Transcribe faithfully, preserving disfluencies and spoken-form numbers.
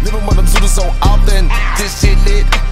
Living with them Zooters so often. This shit lit,